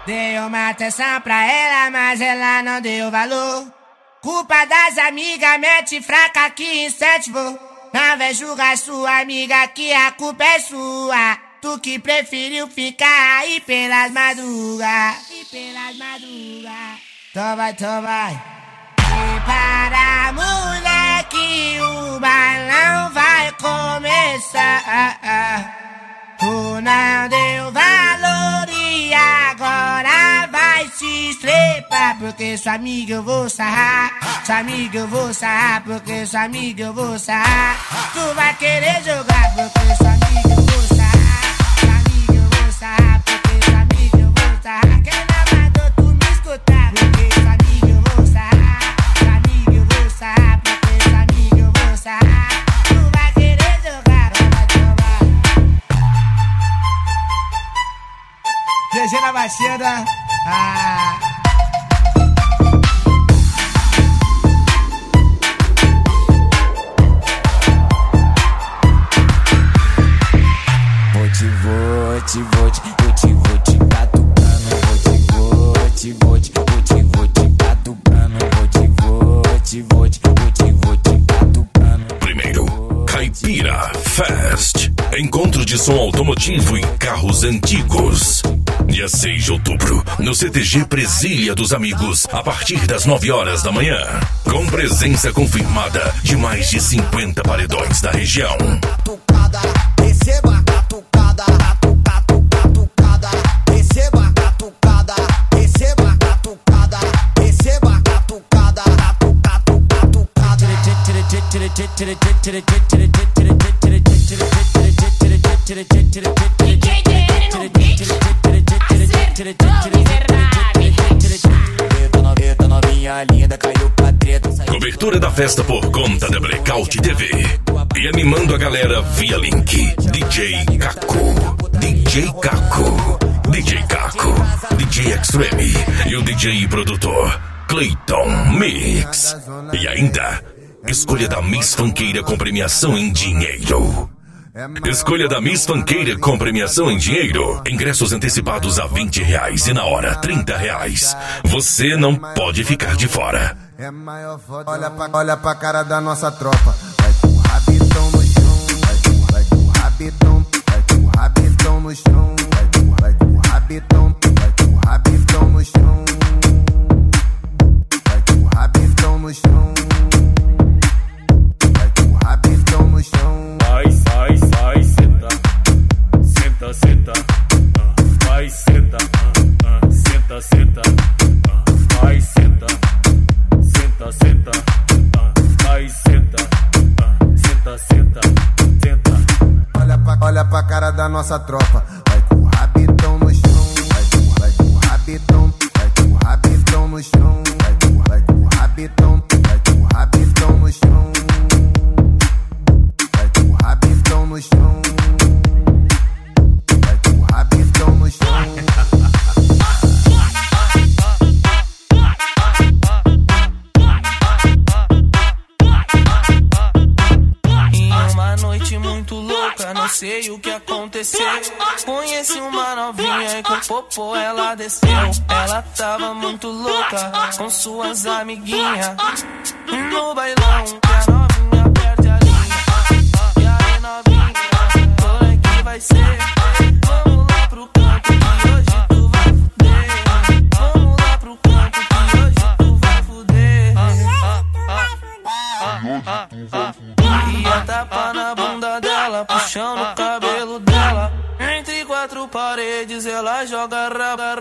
Dei uma atenção pra ela, mas ela não deu valor. Culpa das amigas, mete fraca que incentivou. Não vem julgar sua amiga que a culpa é sua. Tu que preferiu ficar aí pelas madrugas. Então vai. Prepara, moleque, o balão vai começar. Tu não deu valor e agora vai se estrepar. Porque sua amiga eu vou sarrar. Sua amiga eu vou sarrar. Porque sua amiga eu vou sarrar. Tu vai querer jogar. Porque sua amiga eu vou sarrar. Sua amiga eu vou sarrar. Porque sua amiga eu vou sarrar. Quem não mandou tu me escutar? Porque sua amiga eu vou sarrar. Sua amiga eu vou sarrar. Porque sua amiga eu vou sarrar. Tu vai querer jogar. GG na batida. Vou te catucando. Vou te catucando. Vou te catucando. Primeiro, Caipira Fest. Encontro de som automotivo e carros antigos. Dia 6 de outubro, no CTG Presília dos Amigos, a partir das 9 horas da manhã. Com presença confirmada de mais de 50 paredões da região. Receba catucada, catucada, receba catucada, receba catucada, receba catucada, Eita novinha linda, caiu pra treta. Cobertura da festa por conta da Blackout TV. E animando a galera via link. DJ Caco, DJ Extreme e o DJ produtor Clayton Mix. E ainda, escolha da Miss Funkeira com premiação em dinheiro. Escolha da Miss Funkeira com premiação em dinheiro. Ingressos antecipados a R$20 e na hora R$30. Você não pode ficar de fora. Olha pra cara da nossa tropa. Vai com o rabitão no chão. Vai com o rabitão. Vai com o rabitão no chão. Vai com o rabitão. Vai com o rabitão no chão. Vai com o rabitão no chão. Vai com o rabitão no chão. Vai, senta. Senta. Vai, senta. Senta. Vai, senta. Senta. Vai, senta. Senta. Olha pra cara da nossa tropa. Vai com o rabitão no chão. Vai com o rabitão. Vai com o rabitão no chão. Vai com o rabitão. Vai com o rabitão no chão. Vai com o rabitão no chão. Vai com o rabitão no chão. Muito louca, não sei o que aconteceu. Conheci uma novinha e com popô ela desceu. Ela tava muito louca com suas amiguinhas no bailão, que a novinha perde a linha. E aí novinha, como é que vai ser? Vamos lá pro canto que hoje tu vai fuder. Vamos lá pro canto que hoje tu vai fuder. E a tapa na bunda dela, puxando o cabelo dela. Entre quatro paredes ela joga raba.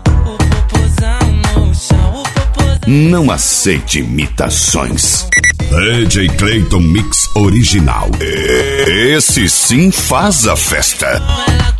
Não aceite imitações. DJ Clayton Mix original. Esse sim faz a festa.